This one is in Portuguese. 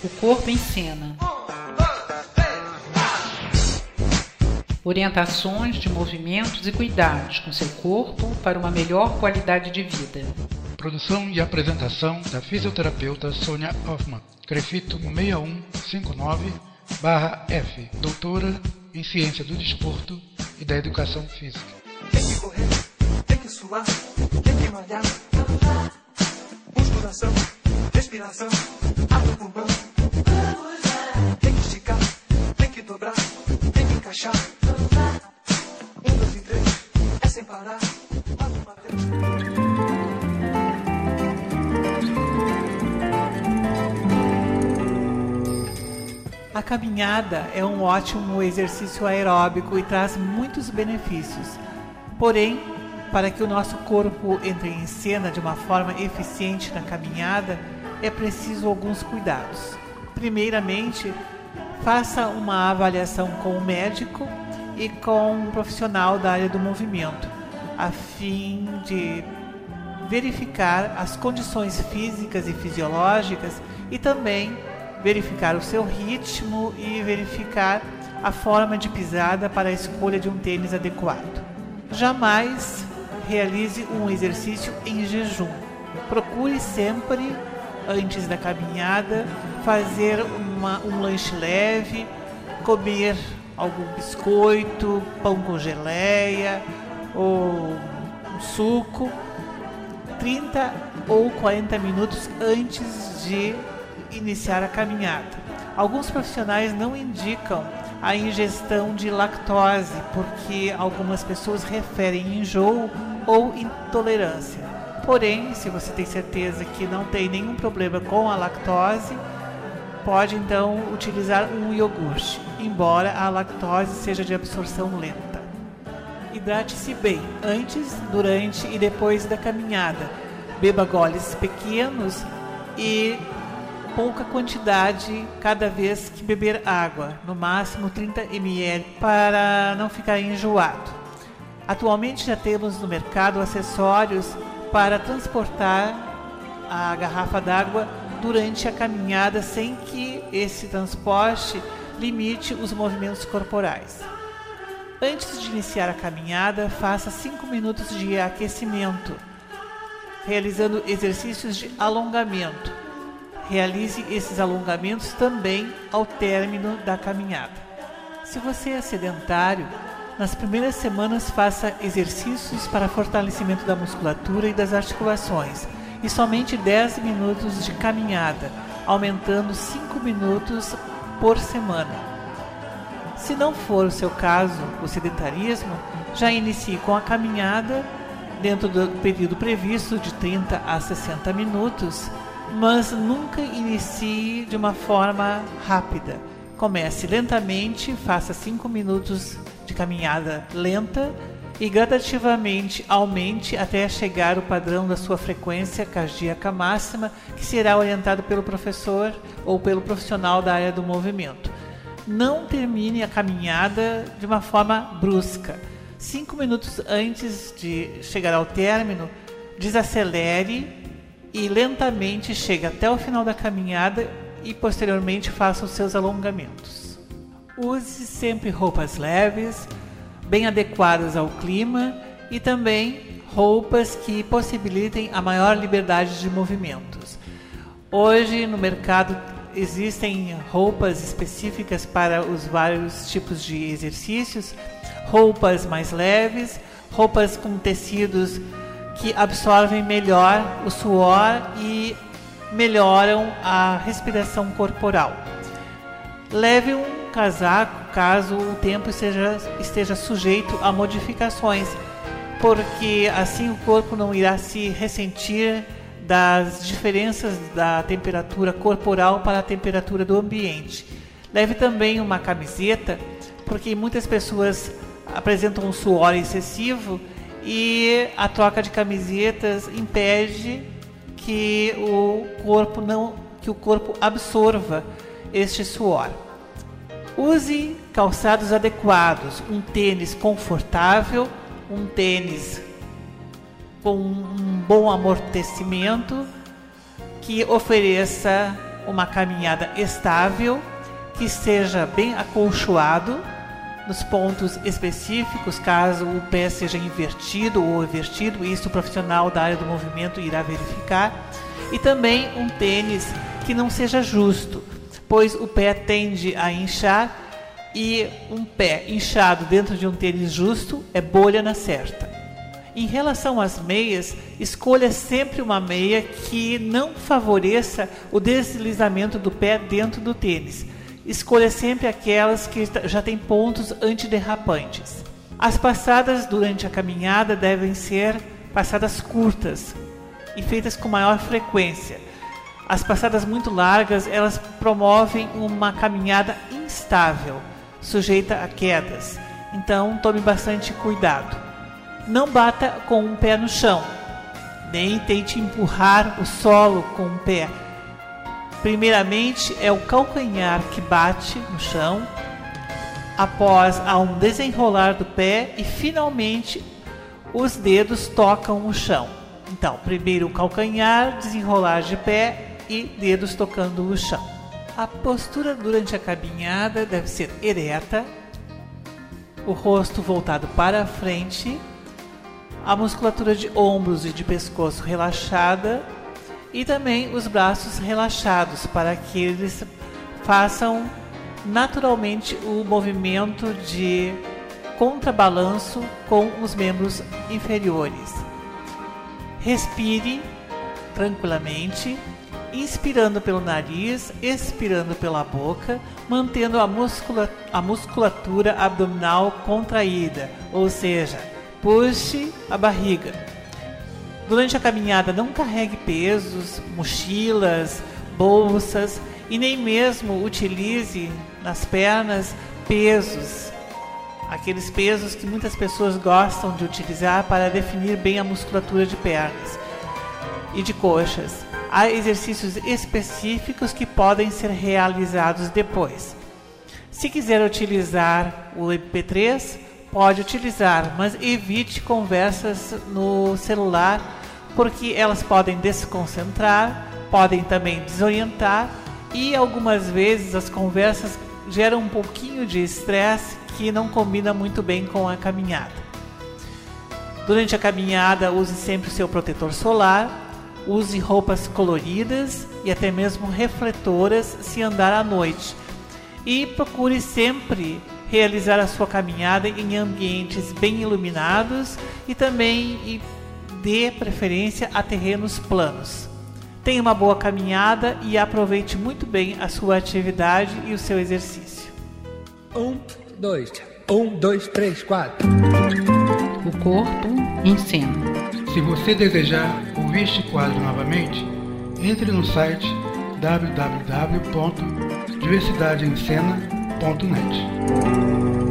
O corpo em cena. Orientações de movimentos e cuidados com seu corpo para uma melhor qualidade de vida. Produção e apresentação da fisioterapeuta Sônia Hoffmann, Crefito 6159/F, doutora em Ciência do Desporto e da Educação Física. Tem que correr, tem que suar, tem que malhar. Musculação, respiração, abre o pulmão. Tem que esticar, tem que dobrar, tem que encaixar. 1, 2 e 3, é sem parar. A caminhada é um ótimo exercício aeróbico e traz muitos benefícios. Porém, para que o nosso corpo entre em cena de uma forma eficiente na caminhada, é preciso alguns cuidados. Primeiramente, faça uma avaliação com o médico e com um profissional da área do movimento, a fim de verificar as condições físicas e fisiológicas e também verificar o seu ritmo e verificar a forma de pisada para a escolha de um tênis adequado. Jamais realize um exercício em jejum. Procure sempre, antes da caminhada, fazer um lanche leve, comer algum biscoito, pão com geleia ou um suco, 30 ou 40 minutos antes de iniciar a caminhada. Alguns profissionais não indicam a ingestão de lactose porque algumas pessoas referem enjoo ou intolerância. Porém, se você tem certeza que não tem nenhum problema com a lactose, pode então utilizar um iogurte, embora a lactose seja de absorção lenta. Hidrate-se bem antes, durante e depois da caminhada. Beba goles pequenos e pouca quantidade cada vez que beber água, no máximo 30 ml, para não ficar enjoado. Atualmente já temos no mercado acessórios para transportar a garrafa d'água durante a caminhada sem que esse transporte limite os movimentos corporais. Antes de iniciar a caminhada, faça 5 minutos de aquecimento, realizando exercícios de alongamento. Realize esses alongamentos também ao término da caminhada. Se você é sedentário, nas primeiras semanas faça exercícios para fortalecimento da musculatura e das articulações e somente 10 minutos de caminhada, aumentando 5 minutos por semana. Se não for o seu caso, o sedentarismo, já inicie com a caminhada dentro do período previsto de 30 a 60 minutos, mas nunca inicie de uma forma rápida. Comece lentamente, faça 5 minutos de caminhada lenta e gradativamente aumente até chegar ao padrão da sua frequência cardíaca máxima, que será orientado pelo professor ou pelo profissional da área do movimento. Não termine a caminhada de uma forma brusca. 5 minutos antes de chegar ao término, desacelere e lentamente chegue até o final da caminhada e posteriormente faça os seus alongamentos. Use sempre roupas leves, bem adequadas ao clima e também roupas que possibilitem a maior liberdade de movimentos. Hoje no mercado existem roupas específicas para os vários tipos de exercícios, roupas mais leves, roupas com tecidos que absorvem melhor o suor e melhoram a respiração corporal. Leve um casaco caso o tempo esteja sujeito a modificações, porque assim o corpo não irá se ressentir das diferenças da temperatura corporal para a temperatura do ambiente. Leve também uma camiseta, porque muitas pessoas apresentam um suor excessivo e a troca de camisetas impede que o corpo absorva este suor. Use calçados adequados, um tênis confortável, um tênis com um bom amortecimento que ofereça uma caminhada estável, que seja bem acolchoado nos pontos específicos, caso o pé seja invertido ou revertido, isso o profissional da área do movimento irá verificar. E também um tênis que não seja justo, pois o pé tende a inchar e um pé inchado dentro de um tênis justo é bolha na certa. Em relação às meias, escolha sempre uma meia que não favoreça o deslizamento do pé dentro do tênis. Escolha sempre aquelas que já têm pontos antiderrapantes. As passadas durante a caminhada devem ser passadas curtas e feitas com maior frequência. As passadas muito largas, elas promovem uma caminhada instável, sujeita a quedas. Então, tome bastante cuidado. Não bata com um pé no chão, nem tente empurrar o solo com um pé. Primeiramente, é o calcanhar que bate no chão, após há um desenrolar do pé e finalmente os dedos tocam o chão. Então, primeiro o calcanhar, desenrolar de pé e dedos tocando o chão. A postura durante a caminhada deve ser ereta, o rosto voltado para a frente, a musculatura de ombros e de pescoço relaxada e também os braços relaxados para que eles façam naturalmente o movimento de contrabalanço com os membros inferiores. Respire tranquilamente, inspirando pelo nariz, expirando pela boca, mantendo a musculatura abdominal contraída, ou seja, puxe a barriga. Durante a caminhada não carregue pesos, mochilas, bolsas e nem mesmo utilize nas pernas pesos. Aqueles pesos que muitas pessoas gostam de utilizar para definir bem a musculatura de pernas e de coxas. Há exercícios específicos que podem ser realizados depois. Se quiser utilizar o MP3, pode utilizar, mas evite conversas no celular, porque elas podem desconcentrar, podem também desorientar e algumas vezes as conversas geram um pouquinho de estresse que não combina muito bem com a caminhada. Durante a caminhada, use sempre o seu protetor solar, use roupas coloridas e até mesmo refletoras se andar à noite. E procure sempre realizar a sua caminhada em ambientes bem iluminados e também dê preferência a terrenos planos. Tenha uma boa caminhada e aproveite muito bem a sua atividade e o seu exercício. 1, 2, 1, 2, 3, 4. O corpo em cena. Se você desejar ouvir este quadro novamente, entre no site www.diversidadeemcena.net.